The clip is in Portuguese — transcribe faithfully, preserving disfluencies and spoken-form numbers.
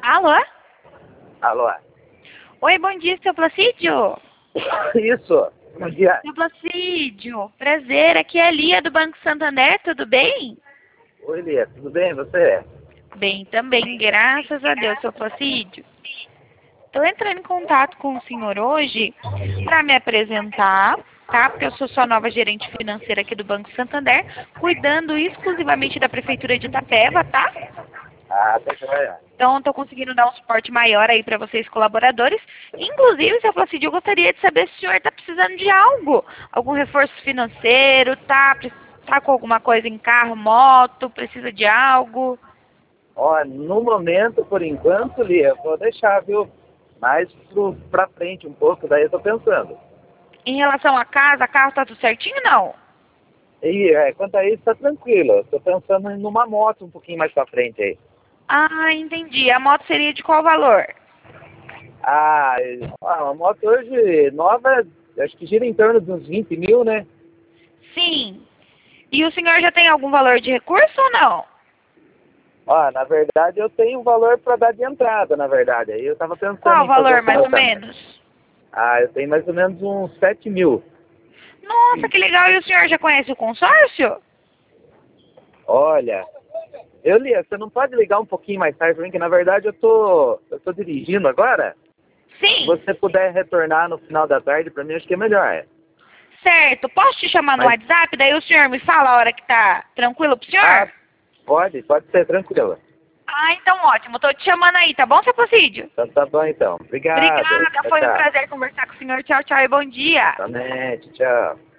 Alô? Alô? Oi, bom dia, seu Placídio. Isso, bom dia. Seu Placídio, prazer, aqui é a Lia do Banco Santander, tudo bem? Oi, Lia, tudo bem? Você? Bem também, graças a Deus, seu Placídio. Estou entrando em contato com o senhor hoje para me apresentar, tá? Porque eu sou sua nova gerente financeira aqui do Banco Santander, cuidando exclusivamente da Prefeitura de Itapeva, tá? Ah, tá joia. Então, estou conseguindo dar um suporte maior aí para vocês, colaboradores. Inclusive, seu Placídio, eu gostaria de saber se o senhor está precisando de algo. Algum reforço financeiro, tá? Pre- Tá com alguma coisa em carro, moto, precisa de algo? Ó, no momento, por enquanto, Lia, vou deixar, viu? Mais pro, pra frente um pouco, daí eu tô pensando. Em relação à casa, carro tá tudo certinho, não? E é, quanto a isso, tá tranquilo. Eu tô pensando em numa moto um pouquinho mais pra frente aí. Ah, entendi. A moto seria de qual valor? Ah, e- ah, uma moto hoje nova, acho que gira em torno de uns vinte mil, né? Sim. E o senhor já tem algum valor de recurso ou não? Ó, na verdade, eu tenho um valor pra dar de entrada, na verdade. Aí eu tava pensando Qual o em fazer valor, um mais ou financiamento. menos? Ah, eu tenho mais ou menos uns sete mil. Nossa, que legal. E o senhor já conhece o consórcio? Olha, eu li, você não pode ligar um pouquinho mais tarde pra mim, que na verdade eu tô, eu tô dirigindo agora. Se Sim. você puder retornar no final da tarde pra mim, acho que é melhor. Certo. Posso te chamar no Mas, WhatsApp? Daí o senhor me fala a hora que tá tranquilo pro senhor? ah, pode, pode ser, tranquilo. Ah, então ótimo. Tô te chamando aí, tá bom, seu Placídio? Então tá bom então. Obrigado. Obrigada. Tchau, Foi um tchau. prazer conversar com o senhor. Tchau, tchau e bom dia. Somente, tchau.